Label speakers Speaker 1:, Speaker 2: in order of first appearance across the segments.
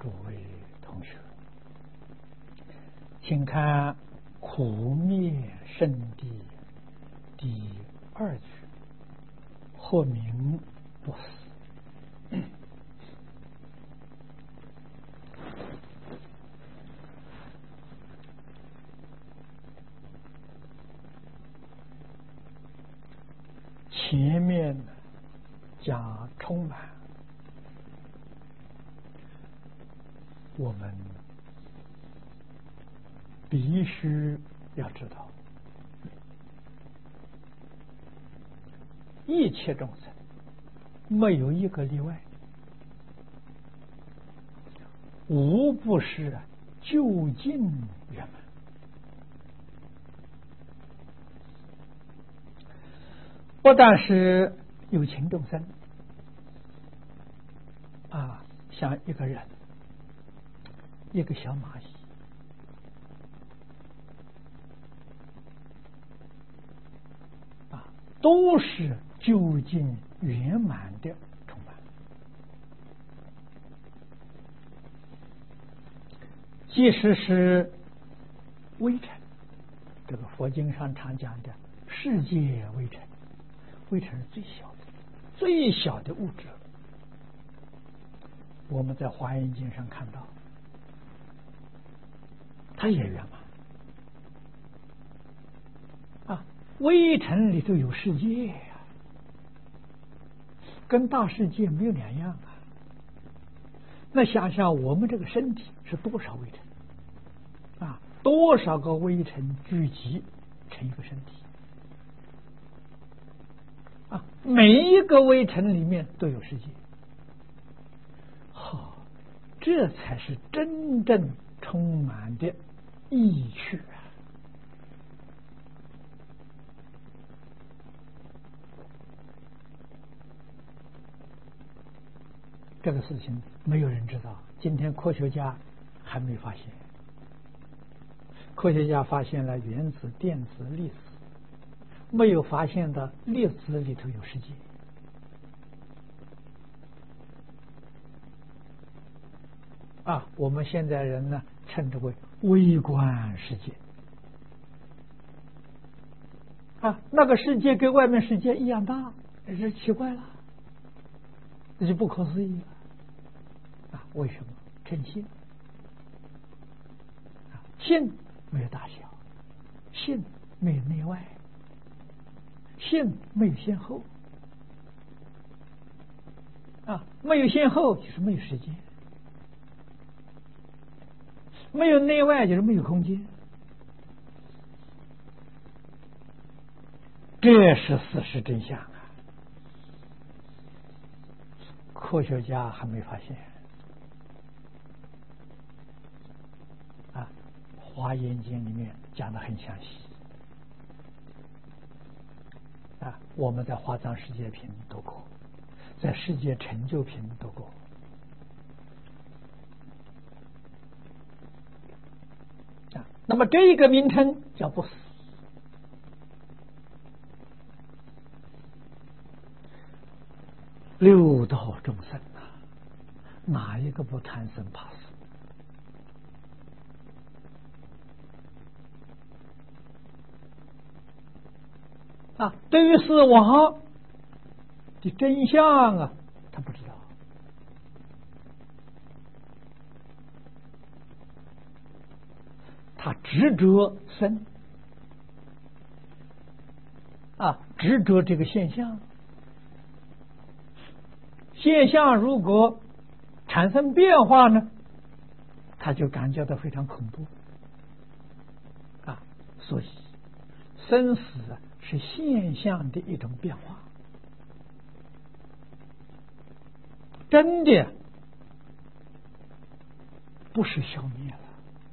Speaker 1: 诸位同学，请看苦灭圣谛第2句，或名不死。前面讲充满，我们必须要知道，一切众生没有一个例外，无不是究竟圆满。不但是有情众生像一个人，一个小蚂蚁都是究竟圆满的充满。即使是微尘，这个佛经上常讲的世界微尘，微尘是最小的物质。我们在华严经上看到，它也圆满微尘里头有世界跟大世界没有两样那想想我们这个身体是多少微尘多少个微尘聚集成一个身体每一个微尘里面都有世界。这才是真正充满的意趣这个事情没有人知道，今天科学家还没发现。科学家发现了原子、电子、粒子，没有发现的粒子里头有世界我们现在人呢称之为微观世界那个世界跟外面世界一样大，这奇怪了，这就不可思议了为什么？称性性没有大小，性没有内外，性没有先后没有先后就是没有时间，没有内外就是没有空间，这是事实真相科学家还没发现华严经里面讲得很详细我们在华藏世界品读过，在世界成就品读过那么这个名称叫不死。六道众生哪一个不贪生怕死对于死亡的真相他不知道他执着生执着这个现象，现象如果产生变化呢，他就感觉到非常恐怖所以生死是现象的一种变化，真的不是消灭了。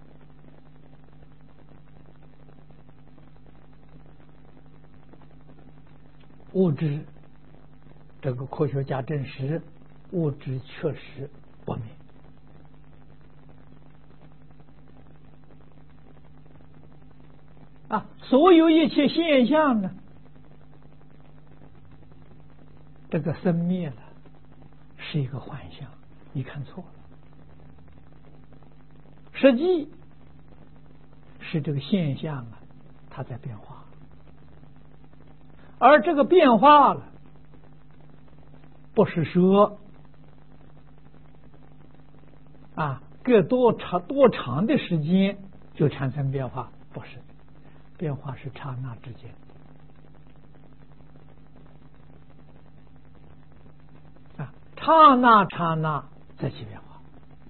Speaker 1: 物质，这个科学家证实，物质确实不灭所有一切现象呢，这个生灭了是一个幻象，你看错了实际是这个现象啊，它在变化，而这个变化了，不是说隔多长的时间就产生变化，不是，变化是刹那之间刹那在起变化，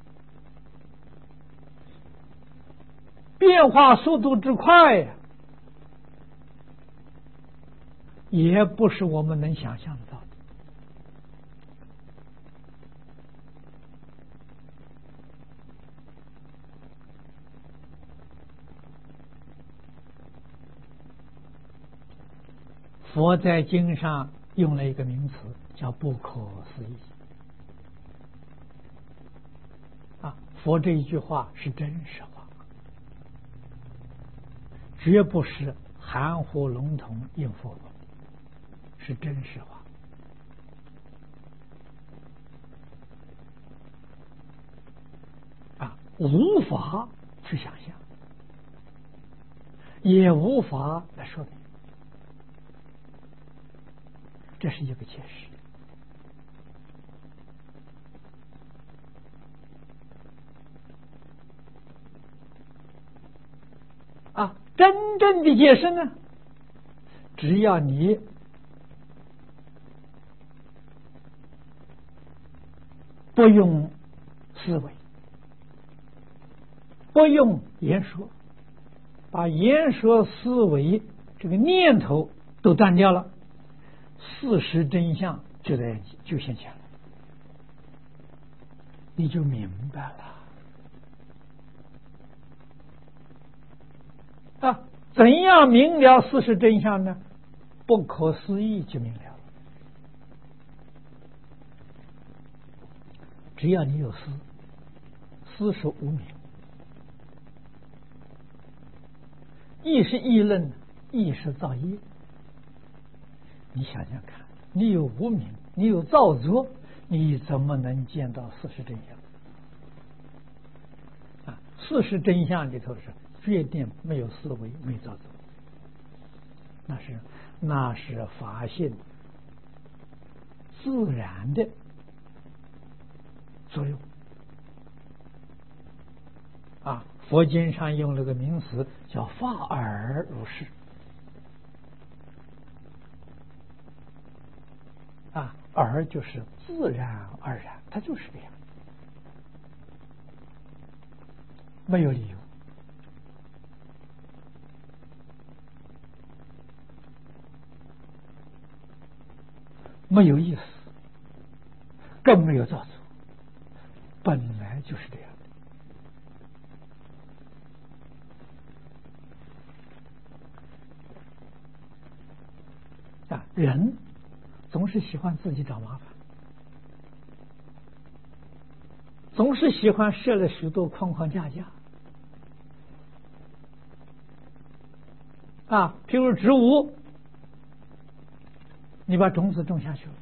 Speaker 1: 变化速度之快呀，也不是我们能想象得到的。佛在经上用了一个名词叫不可思议佛这一句话是真实话，绝不是含糊笼统应付我，是真实话无法去想象，也无法来说明，这是一个解释真正的解释呢，只要你不用思维，不用言说，把言说思维这个念头都断掉了，事实真相就现前了，你就明白了怎样明了事实真相呢？不可思议就明了。只要你有思，思是无明，意是议论，意是造业。你想想看，你有无明，你有造作，你怎么能见到事实真相？事实真相里头是决定没有思维，没有造作，那是法性自然的作用佛经上用了个名词叫法尔如是而就是自然而然，它就是这样，没有理由。没有意思，更没有造作，本来就是这样人总是喜欢自己找麻烦，总是喜欢设了许多框框架譬如植物，你把种子种下去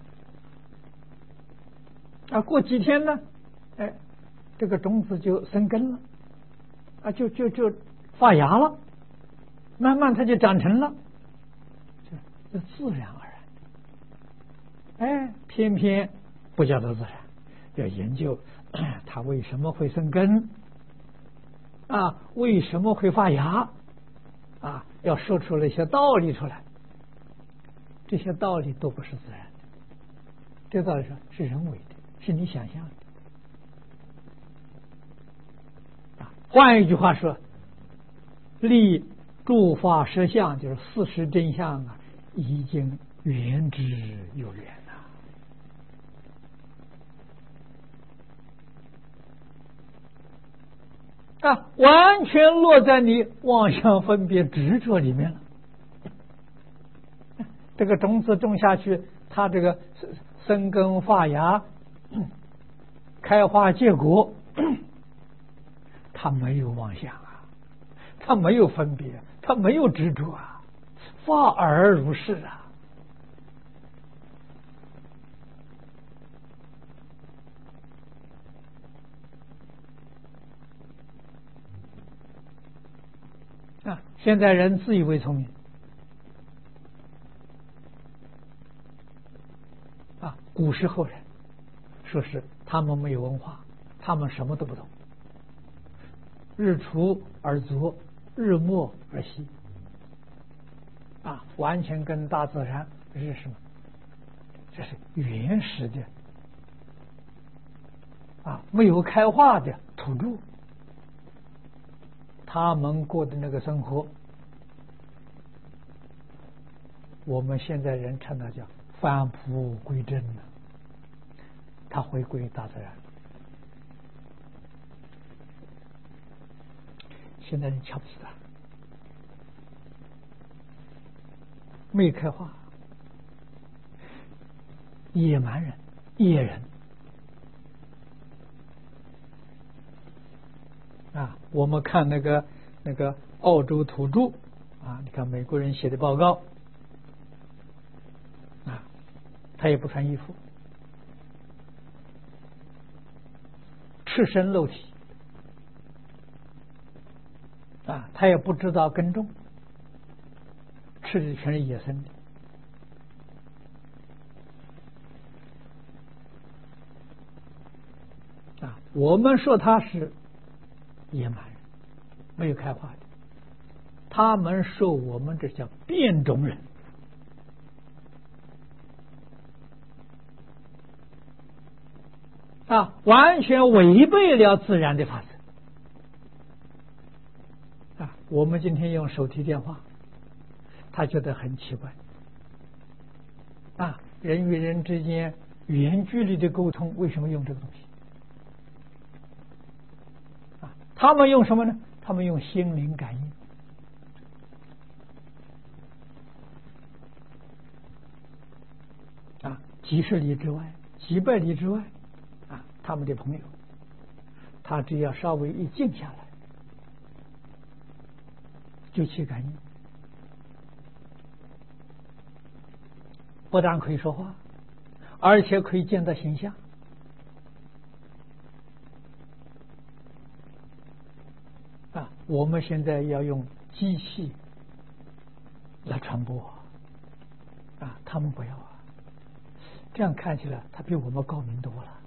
Speaker 1: 了过几天呢这个种子就生根了就发芽了，慢慢它就长成了，就自然而然偏偏不叫做自然，要研究它为什么会生根为什么会发芽要说出了一些道理出来，这些道理都不是自然的，这道理是人为的，是你想象的换一句话说，立诸法实相，就是事实真相已经原之有缘完全落在你妄想分别执着里面了。这个种子种下去，它这个生根发芽、开花结果，它没有妄想它没有分别，它没有执着法尔如是现在人自以为聪明古时候人说是他们没有文化，他们什么都不懂，日出而作，日没而息完全跟大自然是什么？这是原始的没有开化的土著，他们过的那个生活，我们现在人称它叫返璞归真了，他回归大自然。现在人瞧不起他，没开化，野蛮人、野人我们看那个澳洲土著你看美国人写的报告他也不穿衣服，赤身露体他也不知道耕种，吃的全是野生的我们说他是野蛮人，没有开化的，他们说我们这叫变种人完全违背了自然的法则我们今天用手提电话，他觉得很奇怪人与人之间远距离的沟通为什么用这个东西他们用什么呢？他们用心灵感应几十里之外、几百里之外他们的朋友，他只要稍微一静下来，就去感应，不但可以说话，而且可以见到形象我们现在要用机器来传播他们不要这样看起来他比我们高明多了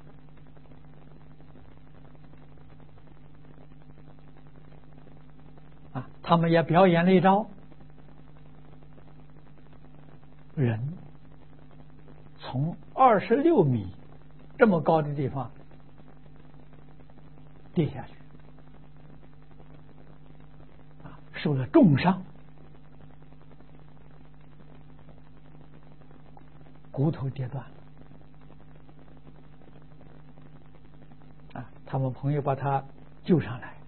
Speaker 1: 他们也表演了一招，人从26米这么高的地方跌下去受了重伤，骨头跌断他们朋友把他救上来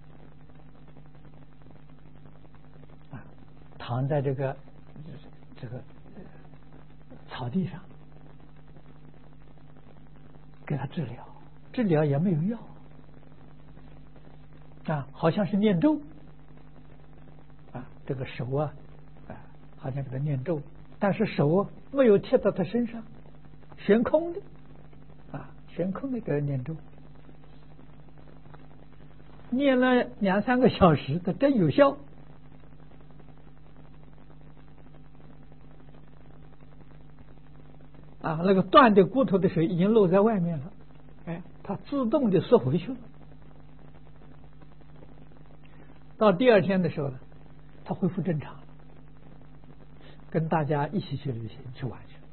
Speaker 1: 躺在这个草地上给他治疗，治疗也没有药好像是念咒这个手好像给他念咒，但是手没有贴到他身上，悬空的悬空的给他念咒，念了2-3个小时，他真有效那个断的骨头的水已经露在外面了，它自动的缩回去了。到第2天的时候呢，它恢复正常了，跟大家一起去旅行去玩去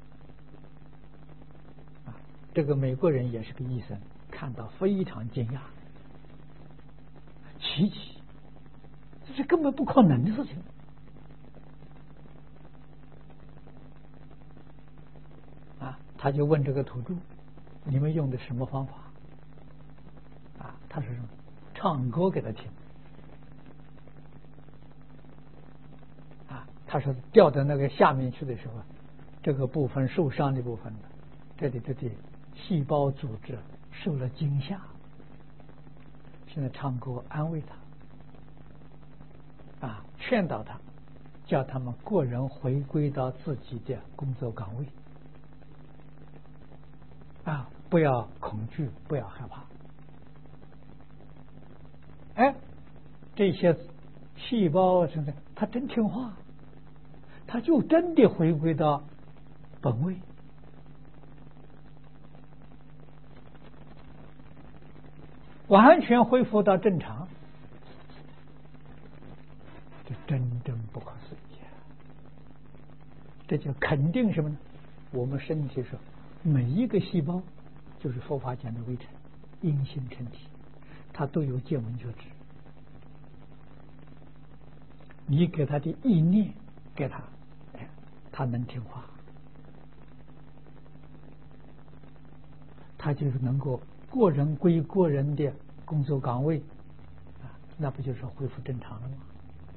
Speaker 1: 这个美国人也是个医生，看到非常惊讶，奇迹，这是根本不可能的事情他就问这个土著，你们用的什么方法他说什么？唱歌给他听他说掉到那个下面去的时候，这个部分受伤的部分这里的细胞组织受了惊吓，现在唱歌安慰他劝导他，叫他们个人回归到自己的工作岗位不要恐惧，不要害怕这些细胞现在它真听话，它就真的回归到本位。完全恢复到正常，这真正不可思议啊！这就肯定什么呢？我们身体上每一个细胞，就是佛法讲的微尘、阴性尘体，它都有见闻觉知。你给他的意念，给他，他能听话，他就是能够个人归个人的工作岗位啊，那不就是恢复正常了吗？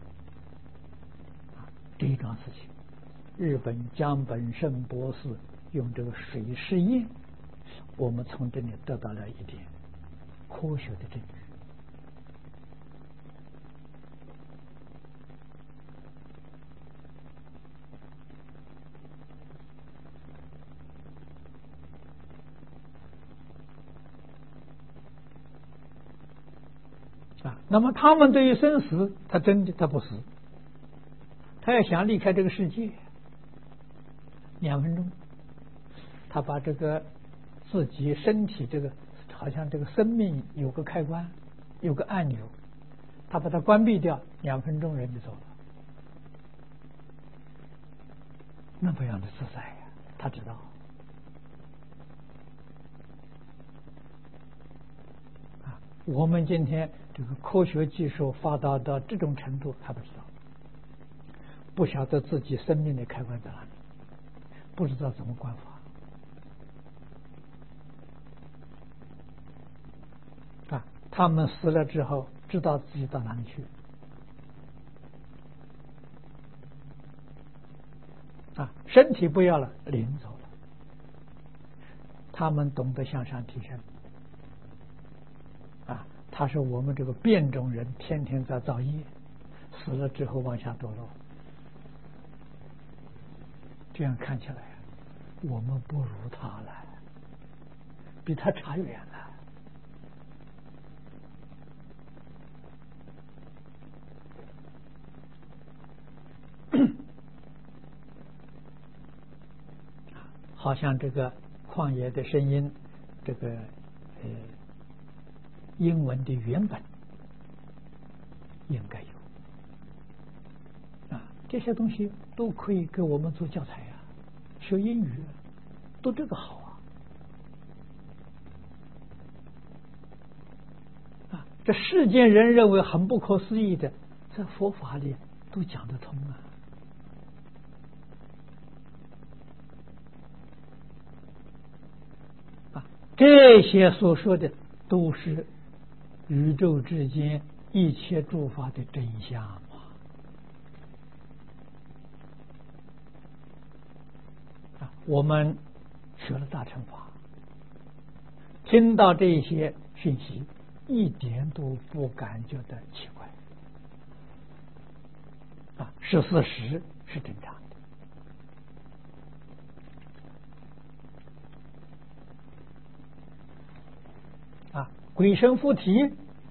Speaker 1: 这一桩事情，日本江本胜博士用这个水试验，我们从这里得到了一点科学的证据。那么他们对于生死，他真的他不死，他要想离开这个世界，2分钟，他把这个自己身体这个好像这个生命有个开关，有个按钮，他把它关闭掉，2分钟人就走了，那么样的自在呀，他知道。我们今天这个科学技术发达到这种程度，他不知道，不晓得自己生命的开关在哪里，不知道怎么关法。他们死了之后，知道自己到哪里去。身体不要了，灵走了。他们懂得向上提升。他是我们这个变种人，天天在造业，死了之后往下堕落。这样看起来，我们不如他了，比他差远了。好像这个旷野的声音，这个英文的原本应该有这些东西都可以给我们做教材学英语都这个好这世间人认为很不可思议的，在佛法里都讲得通这些所说的都是宇宙之间一切诸法的真相我们学了大乘法，听到这些讯息，一点都不感觉到奇怪是事实，是正常的鬼神附体，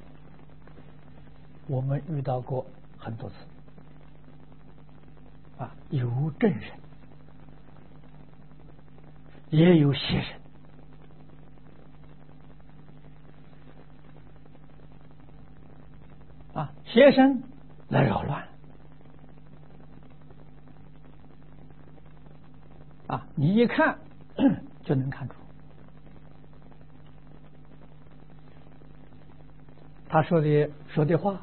Speaker 1: 我们遇到过很多次有正神，也有邪神邪神来扰乱你一看就能看出他说的话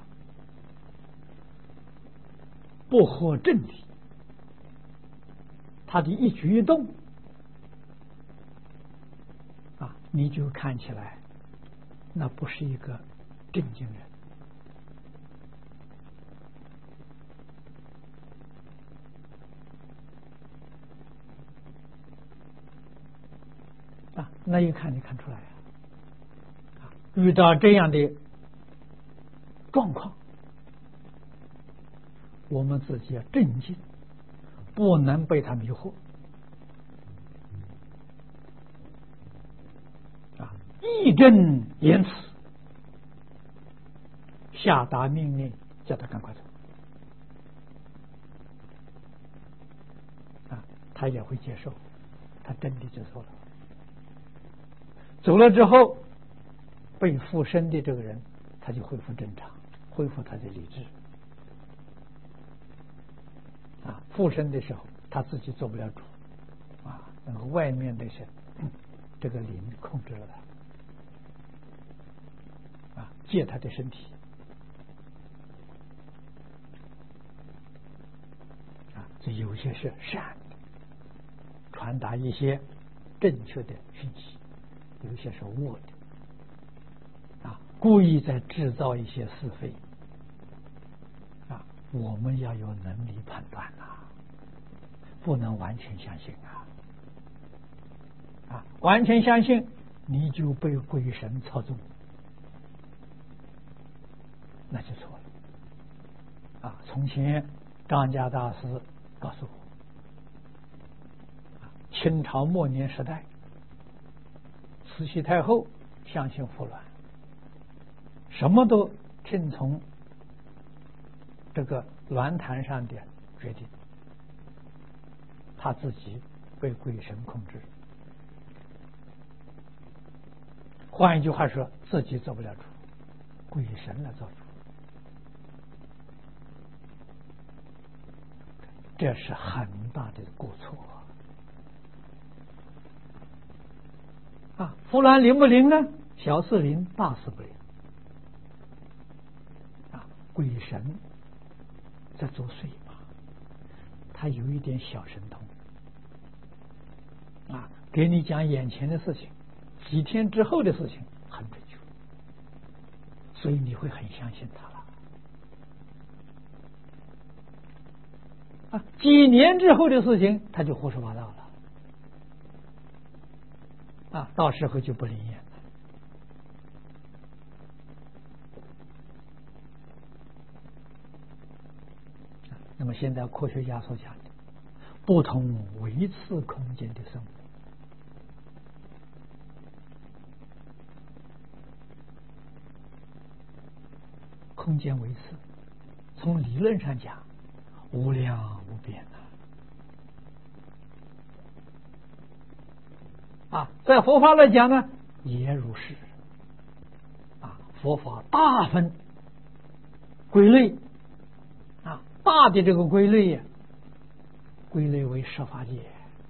Speaker 1: 不合正理，他的一举一动你就看起来那不是一个正经人那一看你看出来遇到这样的状况，我们自己要镇静，不能被他迷惑义正言辞下达命令，叫他赶快走他也会接受，他真的就走了。走了之后，被附身的这个人，他就恢复正常，恢复他的理智。附身的时候，他自己做不了主，那个外面的是这个灵控制了他，借他的身体，这有些是善的，传达一些正确的讯息，有些是恶的，故意在制造一些是非，我们要有能力判断不能完全相信完全相信你就被鬼神操纵，那就错了。从前张家大师告诉我，清朝末年时代，慈禧太后相信服卵，什么都听从这个鸾坛上的决定，他自己被鬼神控制。换一句话说，自己做不了主，鬼神来做主，这是很大的过错服卵灵不灵呢？小事灵，大事不灵。鬼神在作祟嘛，他有一点小神通给你讲眼前的事情，几天之后的事情很准确，所以你会很相信他了。几年之后的事情他就胡说八道了，到时候就不灵验了。那么现在科学家所讲的不同维次空间的生物，空间维次从理论上讲无量无边在佛法来讲呢也如是佛法大分归类大的这个归类归类为十法界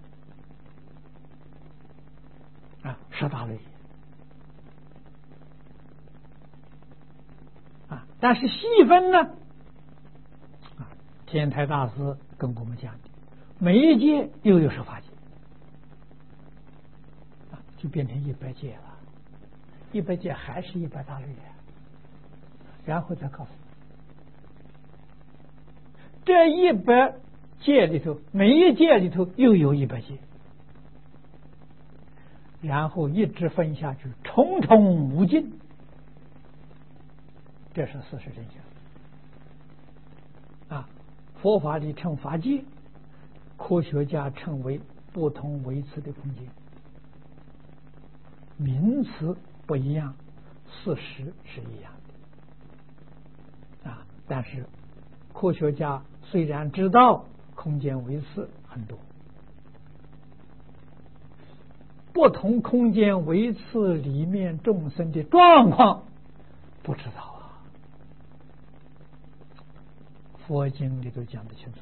Speaker 1: 十大类但是细分呢天台大师跟我们讲的，每一界又有十法界就变成100界了，100界还是100大类然后再告诉你这100界里头，每一界里头又有100界，然后一直分下去，重重无尽，这是事实真相佛法里称法界，科学家称为不同维次的空间，名词不一样，事实是一样的但是科学家虽然知道空间维次很多，不同空间维次里面众生的状况不知道佛经里都讲得清楚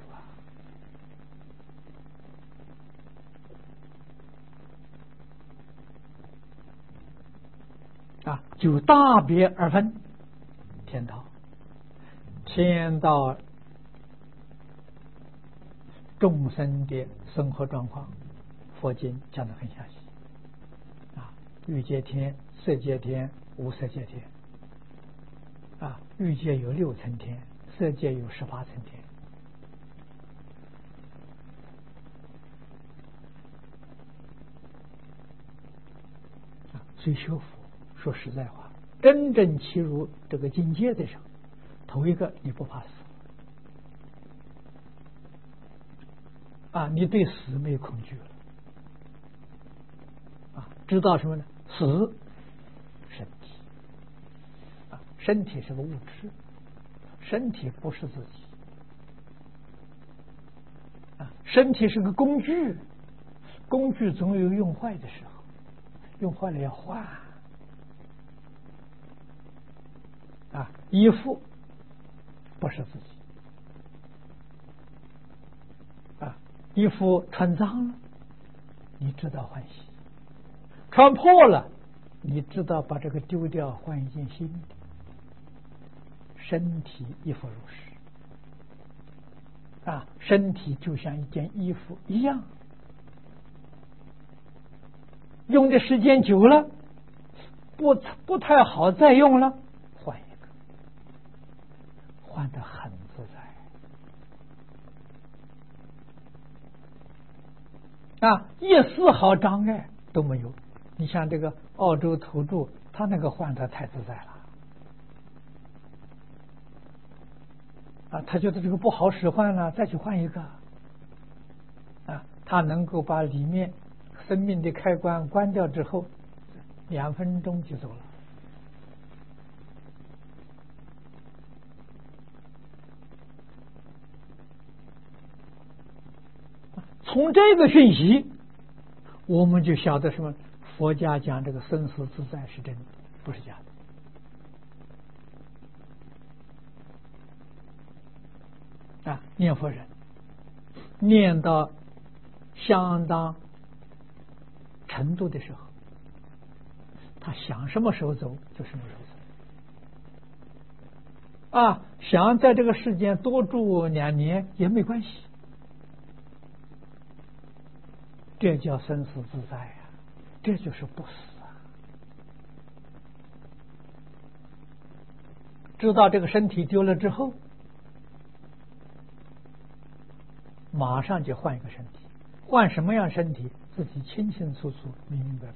Speaker 1: 就大别而分天道，天道众生的生活状况，佛经讲得很详细欲界天、色界天、无色界天欲界有6层天，色界有18层天所以学佛说实在话，真正契入这个境界的时候，头一个你不怕死你对死没有恐惧了知道什么呢？死身体身体是个物质，身体不是自己身体是个工具，工具总有用坏的时候，用坏了要换。衣服不是自己，衣服穿脏了，你知道换洗；穿破了，你知道把这个丢掉，换一件新的。身体亦复如是，身体就像一件衣服一样，用的时间久了，不太好再用了，换一个，换得很自在，一丝毫障碍都没有。你像这个澳洲土著，他那个换得太自在了。他觉得这个不好使唤了，再去换一个。他能够把里面生命的开关关掉之后，2分钟就走了。从这个讯息，我们就晓得什么？佛家讲这个生死自在是真的，不是假的。念佛人念到相当程度的时候，他想什么时候走就什么时候走。想在这个世间多住2年也没关系，这叫生死自在呀，这就是不死啊。知道这个身体丢了之后，马上就换一个身体，换什么样身体自己清清楚楚明明白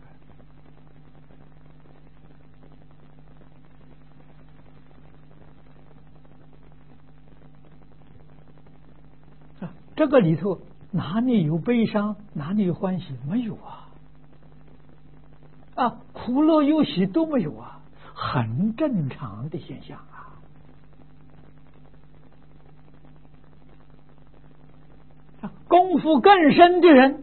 Speaker 1: 白。这个里头哪里有悲伤，哪里有欢喜？没有苦乐忧喜都没有很正常的现象功夫更深的人，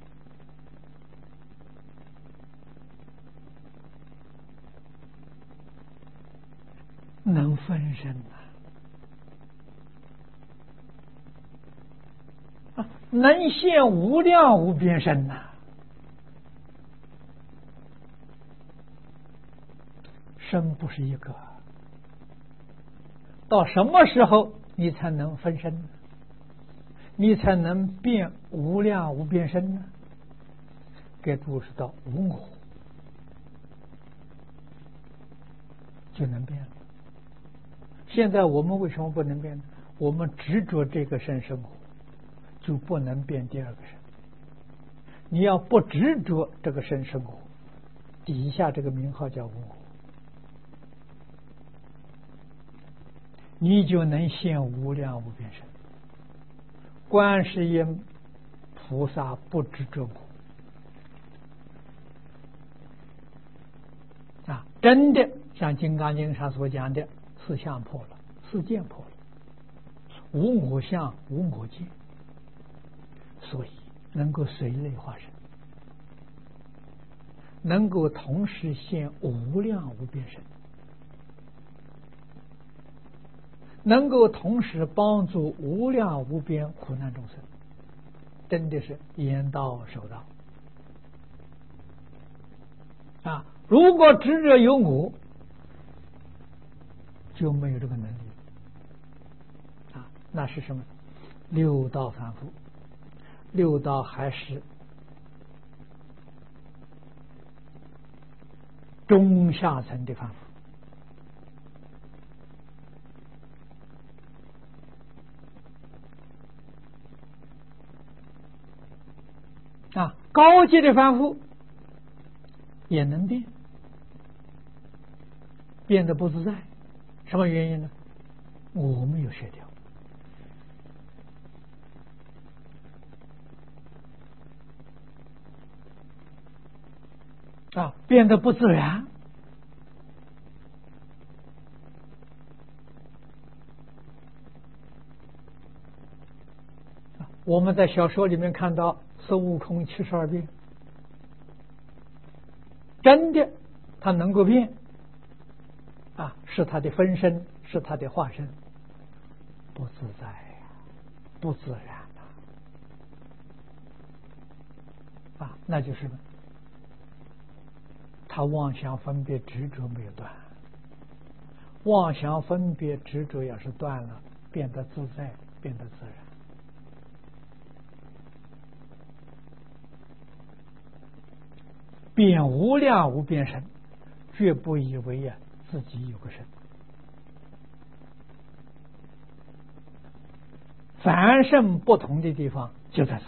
Speaker 1: 能分身能现无量无边身身不是一个，到什么时候你才能分身呢？你才能变无量无边身呢？该注释到无我，就能变了。现在我们为什么不能变呢？我们执着这个身生活，就不能变第2个身。你要不执着这个身生活，底下这个名号叫无我，你就能现无量无边身。观世音菩萨不执着我真的像《金刚经》上所讲的，4相破了，4见破了，无我相无我见，所以能够随类化身，能够同时现无量无边身，能够同时帮助无量无边苦难众生，真的是言道守道如果执着有我，就没有这个能力那是什么？6道凡夫，6道还是中下层的凡夫。高级的凡夫也能变，变得不自在，什么原因呢？我没有舍掉变得不自然， 我们在小说里面看到孙悟空72变，真的他能够变是他的分身，是他的化身，不自在呀，不自然那就是他妄想分别执着没有断，妄想分别执着要是断了，变得自在，变得自然。变无量无边身，绝不以为自己有个身。凡圣不同的地方就在此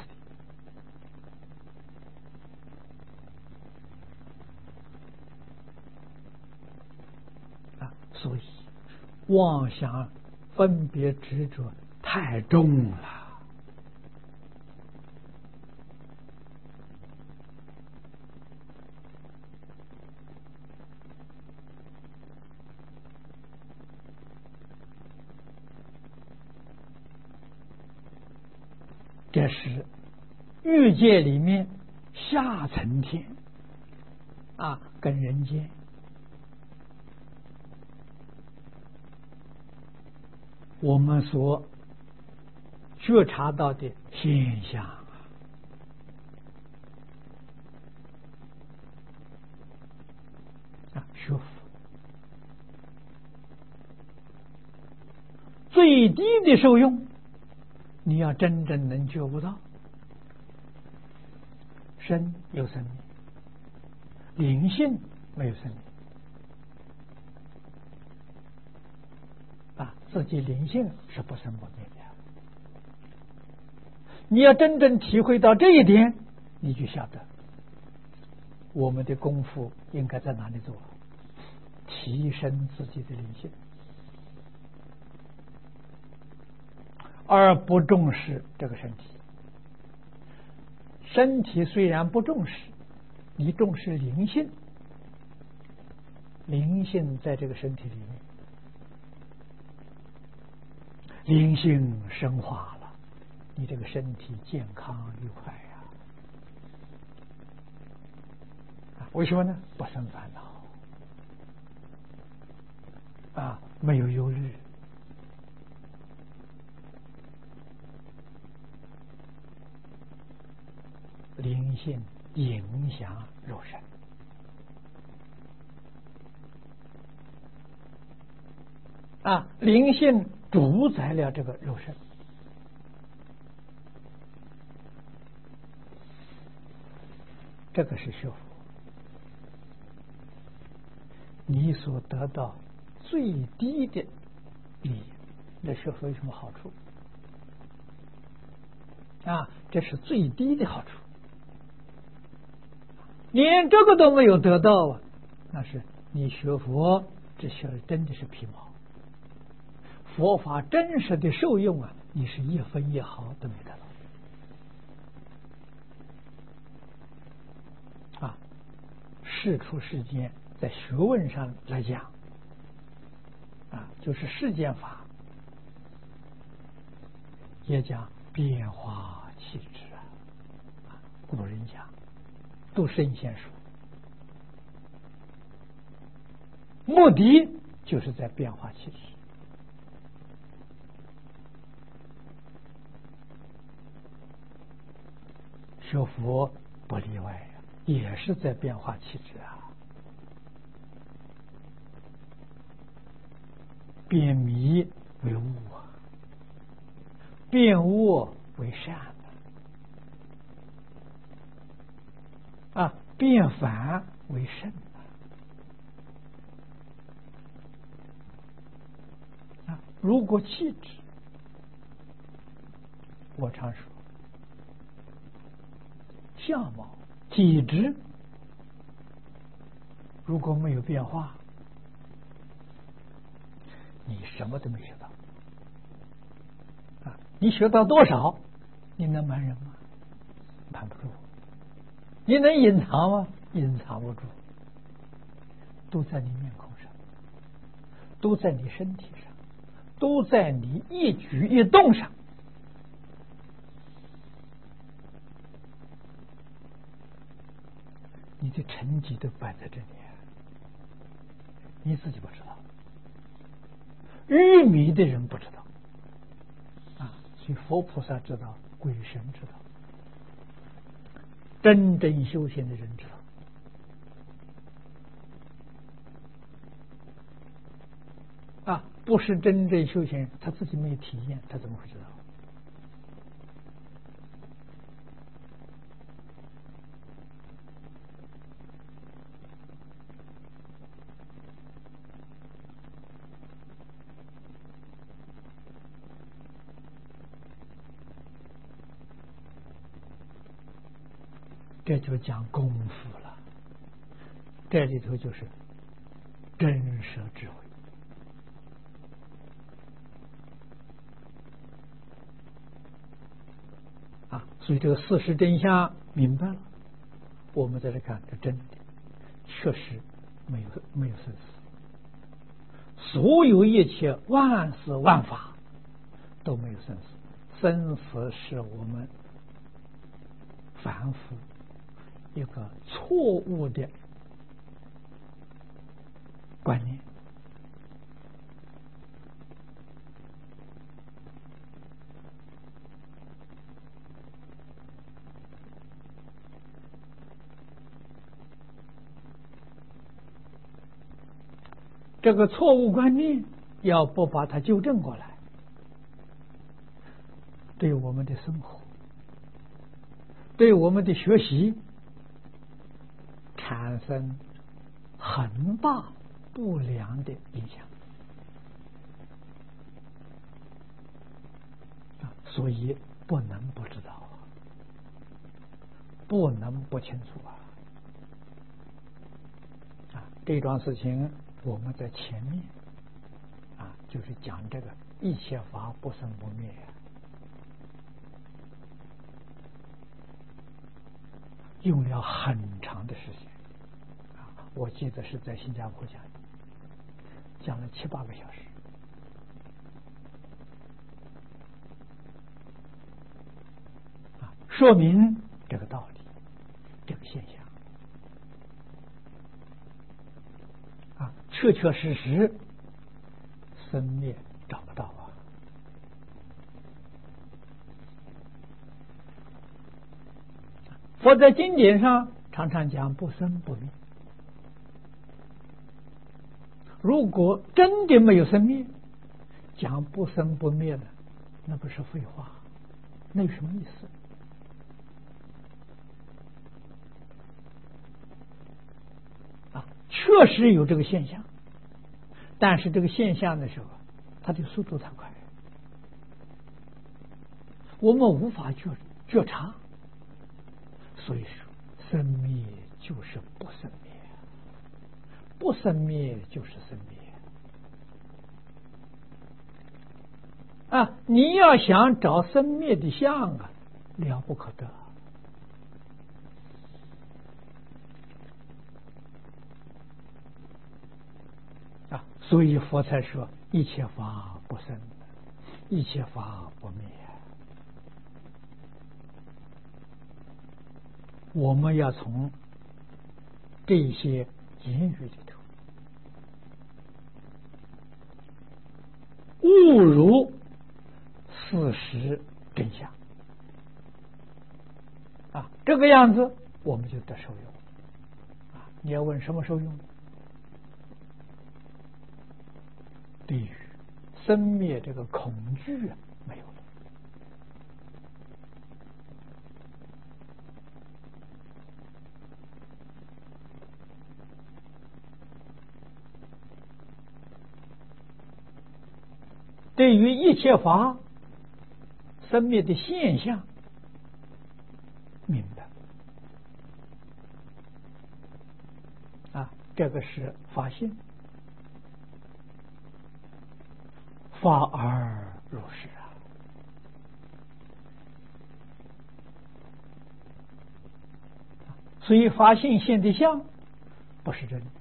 Speaker 1: 地所以妄想分别执着太重了。这是欲界里面下层天跟人间我们所觉察到的现象学佛最低的受用，你要真正能觉悟到，身有生命，灵性没有生命自己灵性是不生不灭的。你要真正体会到这一点，你就晓得我们的功夫应该在哪里做，提升自己的灵性，而不重视这个身体。身体虽然不重视，你重视灵性，灵性在这个身体里面，灵性升华了，你这个身体健康愉快为什么呢？不生烦恼没有忧虑，灵性影响肉身灵性主宰了这个肉身。这个是学佛，你所得到最低的利益。那学佛有什么好处这是最低的好处，连这个都没有得到那是你学佛这学真的是皮毛。佛法真实的受用你是一分一毫都没得到世出世间，在学问上来讲就是世间法，也讲变化气质古人讲都圣贤说，目的就是在变化气质。学佛不例外也是在变化气质变迷为悟变恶为善变反为圣如果气质，我常说相貌体质如果没有变化，你什么都没学到你学到多少？你能瞒人吗？瞒不住。你能隐藏吗？隐藏不住。都在你面孔上，都在你身体上，都在你一举一动上的成绩都摆在这里，你自己不知道，愚迷的人不知道啊，所以佛菩萨知道，鬼神知道，真正修行的人知道啊，不是真正修行，他自己没有体验，他怎么会知道？这就讲功夫了，这里头就是真实智慧啊！所以这个事实真相明白了，我们再来看，这真的确实没有生死，所有一切万事万法都没有生死，生死是我们凡夫一个错误的观念。这个错误观念要不把它纠正过来，对我们的生活，对我们的学习产生很大不良的影响所以不能不知道不能不清楚这桩事情我们在前面就是讲这个一切法不生不灭用了很长的时间我记得是在新加坡讲了7、8个小时说明这个道理，这个现象确确实实生灭找不到佛在经典上常常讲不生不灭，如果真的没有生灭，讲不生不灭的，那不是废话，那有什么意思？确实有这个现象，但是这个现象的时候，它的速度太快，我们无法觉察，所以说生灭就是不生灭，不生灭就是生灭你要想找生灭的相了不可得所以佛才说一切法不生，一切法不灭。我们要从这些言语里头悟入事实真相这个样子我们就得受用你要问什么受用？对于生灭这个恐惧没有了，对于一切法生灭的现象明白这个是发现发而入实所以发现现的相不是真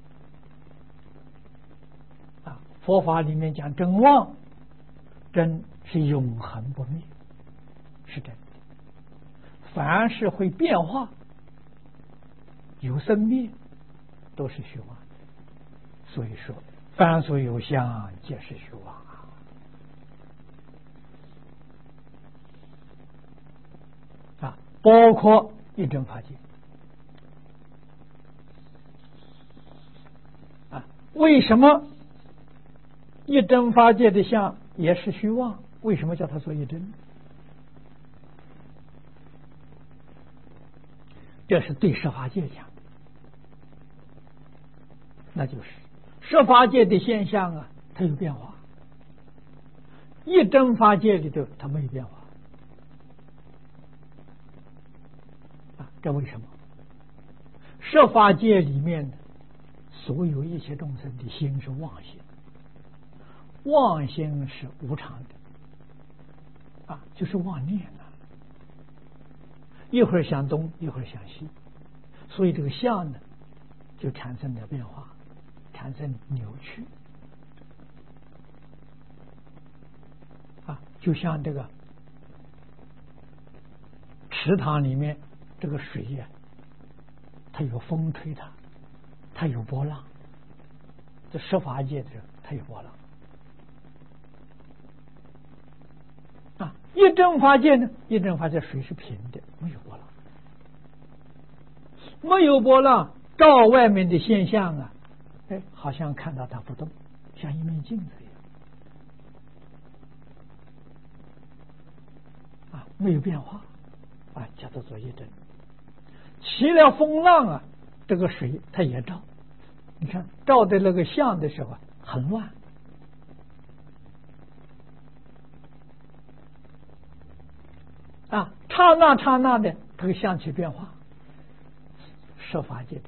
Speaker 1: 的佛法里面讲真妄，真是永恒不灭，是真的。凡是会变化， 有生灭，都是虚妄。所以说，凡所有相，皆是虚妄啊！包括一真法界啊。为什么一真法界的相也是虚妄？为什么叫它做一真？这是对设法界讲的，那就是设法界的现象啊，它有变化；一真法界里头它没有变化啊。这为什么？设法界里面的所有一切众生的心是妄心，妄心是无常的啊，就是妄念啊，一会儿想东，一会儿想西，所以这个相呢，就产生了变化，产生扭曲啊，就像这个池塘里面这个水呀，它有风吹它，它有波浪。这设法界的它有波浪啊。一真法界呢，一真法界水是平的，没有波浪，没有波浪，照外面的现象啊，哎，好像看到它不动，像一面镜子一样啊，没有变化啊，叫做一真。起了风浪啊，这个水它也照，你看照的那个像的时候很乱啊，刹那刹那的这个相起变化，设法界的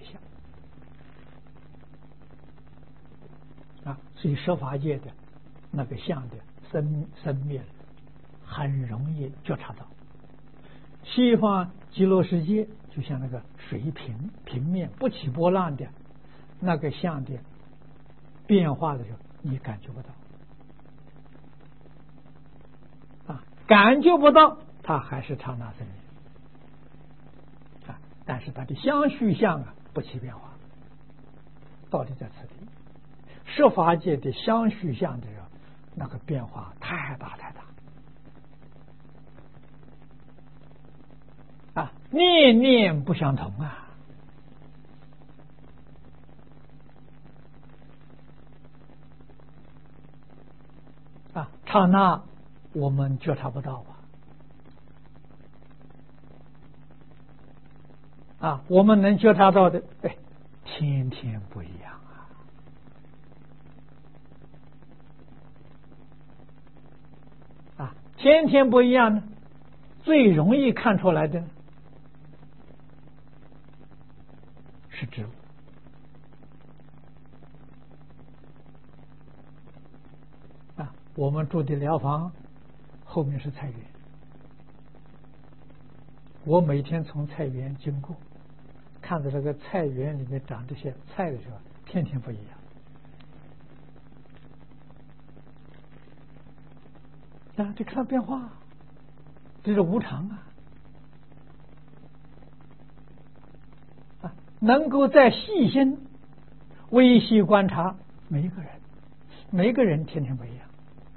Speaker 1: 相啊，所以设法界的那个相的生灭很容易觉察到。西方极乐世界就像那个水平面不起波浪的那个相的变化的时候，你感觉不到啊，感觉不到，它还是刹那生灭啊，但是它的相续相啊不起变化，道理在此地。设法界的相续相的时候，那个变化太大太大啊，念念不相同啊，刹那我们觉察不到啊，我们能觉察到的，哎，天天不一样啊，天天不一样呢，最容易看出来的是植物啊，我们住的疗房后面是菜园，我每天从菜园经过，看到这个菜园里面长这些菜的时候，天天不一样啊，这看到变化，这是无常啊，能够再细心微细观察每一个人天天不一样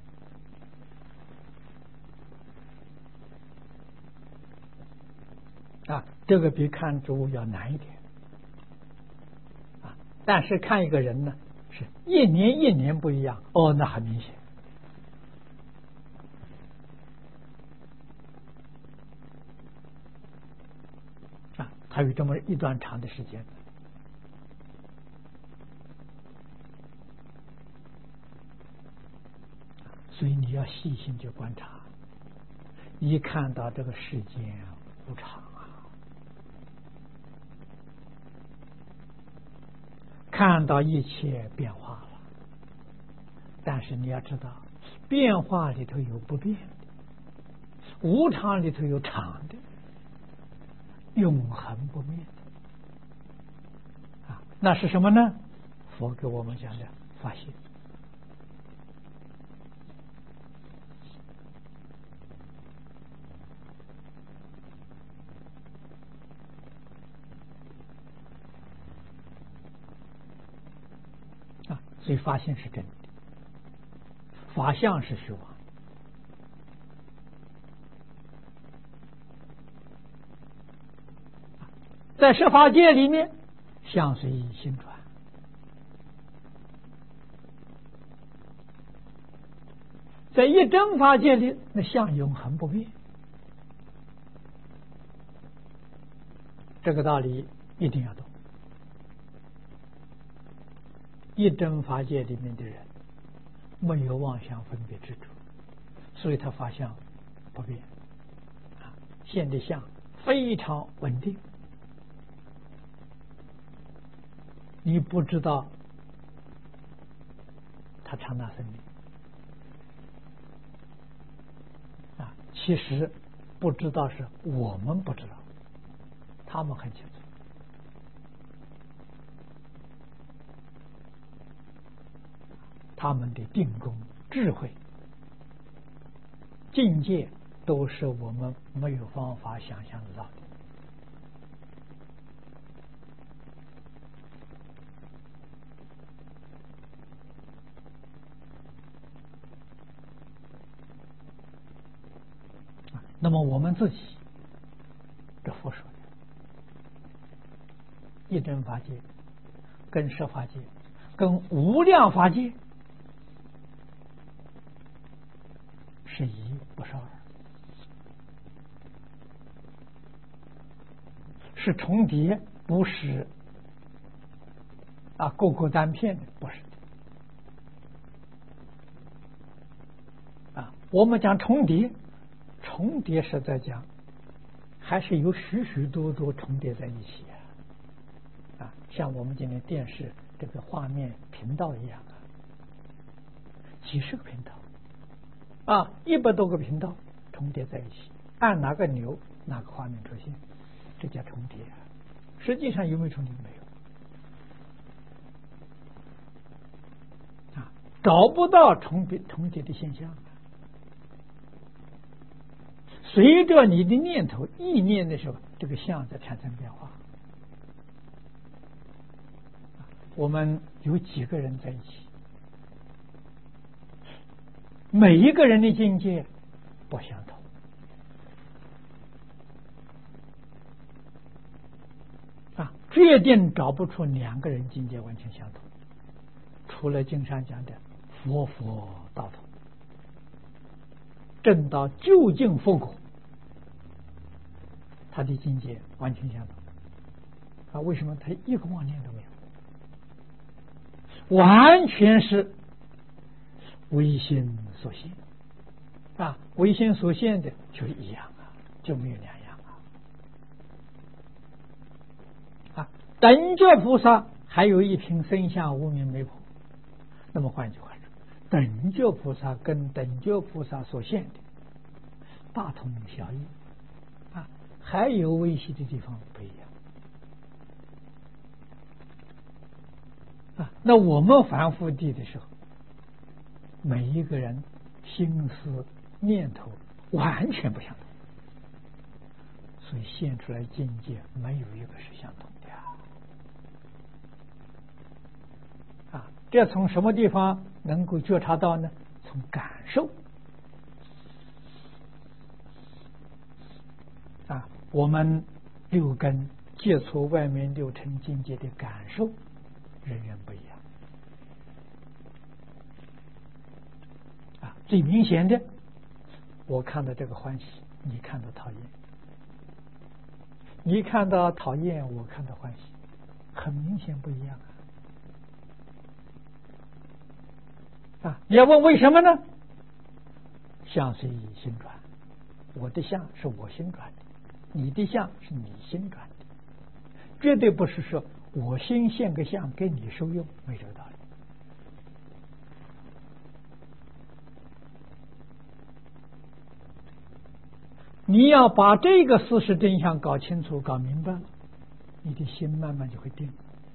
Speaker 1: 啊，这个比看植物要难一点啊，但是看一个人呢，是一年一年不一样哦，那很明显啊，还有这么一段长的时间。所以你要细心去观察，一看到这个世间无常看到一切变化了，但是你要知道，变化里头有不变的，无常里头有常的，永恒不灭的那是什么呢？佛给我们讲的发现所以发现是真的，法相是虚妄。在十法界里面，相随心转。在一真法界里，那相永恒不变。这个道理一定要懂。一真法界里面的人没有妄想分别执着，所以他法相不变，现的相非常稳定。你不知道他长大生命其实不知道是我们不知道，他们很清楚。他们的定功、智慧、境界都是我们没有方法想象得到的。那么我们自己这佛说的一真法界跟十法界跟无量法界是一不是二，是重叠，不是各个单片的，不是的我们讲重叠，重叠是在讲还是有许许多多重叠在一起像我们今天电视这个画面频道一样几十个频道100多个频道重叠在一起，按哪个钮哪个画面出现，这叫重叠实际上有没有重叠？没有找不到重叠的现象。随着你的念头意念的时候，这个相在产生变化。我们有几个人在一起，每一个人的境界不相同决定找不出两个人境界完全相同，除了经上讲的佛道同，证到究竟佛果，他的境界完全相同为什么他一个妄念都没有？完全是唯心所现唯心所现的就一样就没有两样等觉菩萨还有一品生相无明灭苦。那么换句话说，等觉菩萨跟等觉菩萨所现的大同小异还有微细的地方不一样那我们凡夫地的时候，每一个人心思念头完全不相同，所以现出来境界没有一个是相同的这从什么地方能够觉察到呢？从感受我们六根接触外面六尘境界的感受人人不一样最明显的，我看到这个欢喜，你看到讨厌；你看到讨厌，我看到欢喜，很明显不一样你要问为什么呢？相随心转，我的相是我心转的，你的相是你心转的，绝对不是说我心现个相给你受用，没这个道理。你要把这个事实真相搞清楚搞明白了，你的心慢慢就会定。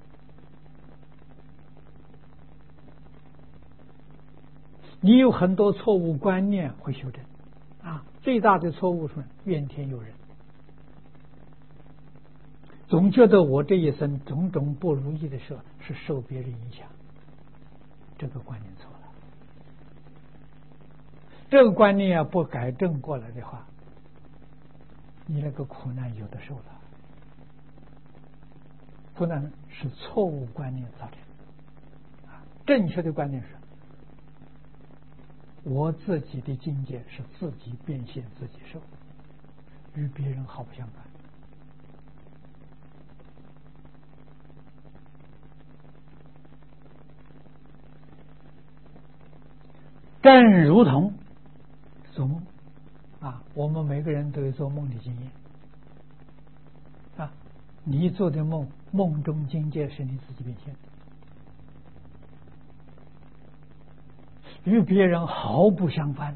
Speaker 1: 你有很多错误观念会修正最大的错误是怨天尤人，总觉得我这一生种种不如意的事是受别人影响这个观念错了。这个观念要不改正过来的话，你那个苦难有的受了。苦难是错误观念造成的，正确的观念是我自己的境界是自己变现自己受，与别人毫不相干。正如同做梦我们每个人都有做梦的经验你做的梦，梦中境界是你自己变现的，与别人毫不相干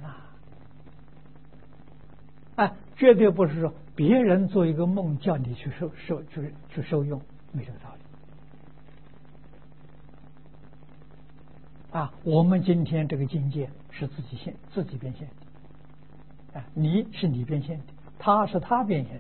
Speaker 1: 绝对不是说别人做一个梦叫你去受用，没这个道理我们今天这个境界是自己变现的你是你变现的，他是他变现的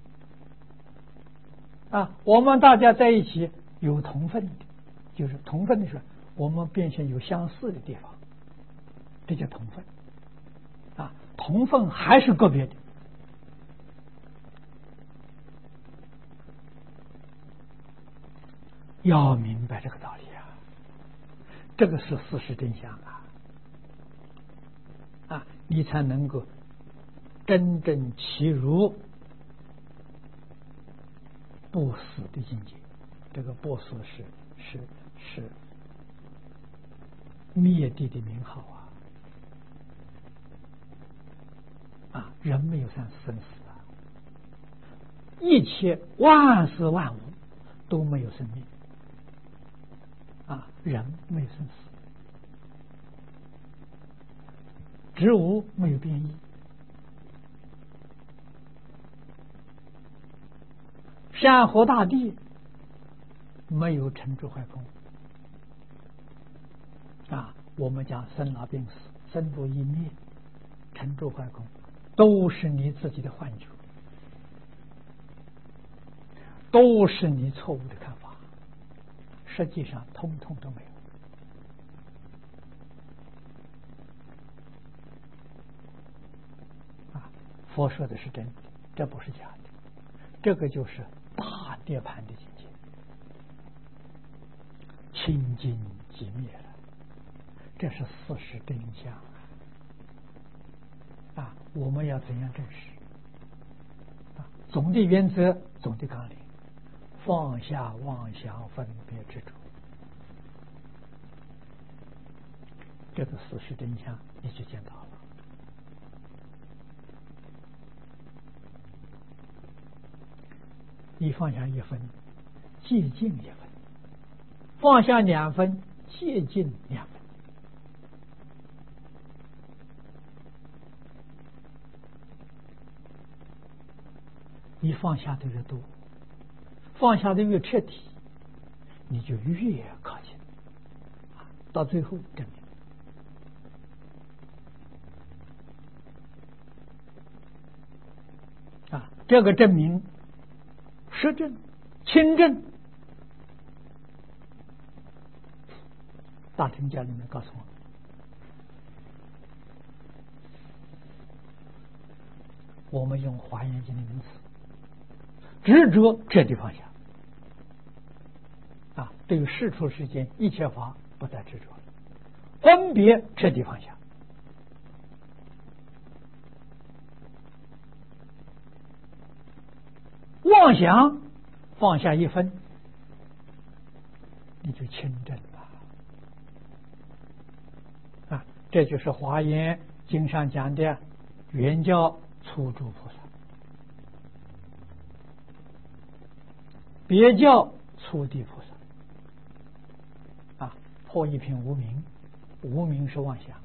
Speaker 1: 我们大家在一起有同分的，就是同分的时候，我们变现有相似的地方，这叫同分同分还是个别的。要明白这个道理这个是事实真相你才能够真正契入不死的境界。这个不死是灭地的名号人没有生死一切万事万物都没有生命人没有生死，植物没有变异，山河大地没有成住坏空我们讲生老病死、生住异灭、成住坏空，都是你自己的幻觉，都是你错误的看法，实际上通通都没有佛说的是真的，这不是假的，这个就是大涅槃的境界，清净寂灭了，这是事实真相我们要怎样证实总的原则，总的纲领，放下妄想分别执着，这个事实真相你就见到了。你放下1分，接近1分；放下2分，接近2分。你放下的越多，放下的越彻底，你就越靠近，到最后证明这个证明实证、亲证，大乘教里面告诉我们，我们用华严经的名词，执着彻底放下对于世出世间一切法不再执着，分别彻底放下，妄想放下1分，你就清正了这就是华严经上讲的圆教初住菩萨，别教初地菩萨破一品无明，无明是妄想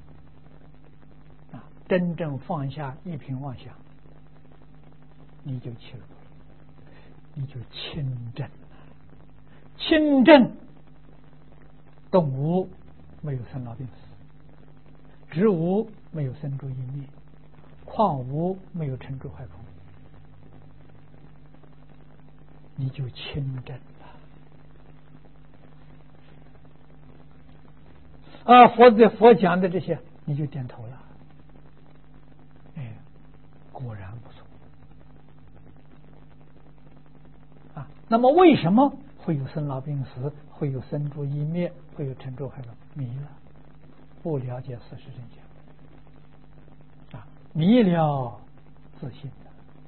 Speaker 1: 真正放下一品妄想，你就起入，你就清正了。清正，动物没有生老病死，植物没有生住异灭，矿物没有成住坏空，你就清正了。 佛讲的这些，你就点头了。哎，果然不错啊。那么为什么会有生老病死，会有生住异灭，会有成住坏空？迷了，不了解事实真相啊，迷了自信的，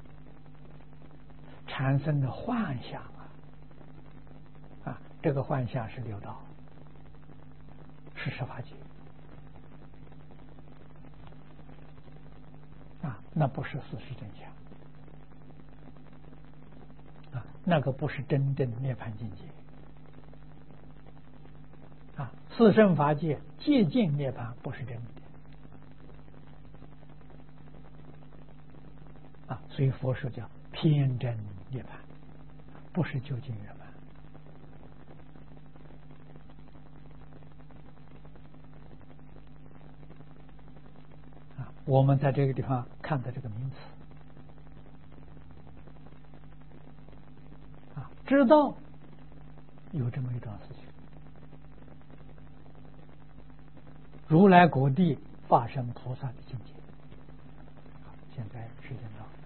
Speaker 1: 产生的幻想啊，这个幻想是六道，是十法界啊，那不是事实真相啊，那个不是真正涅槃境界啊，四圣法界接近涅槃不是真的啊，所以佛说叫偏真涅槃，不是究竟圆满啊。我们在这个地方看到这个名词啊，知道有这么一桩事情，如来果地发生菩萨的境界。好，现在时间到了。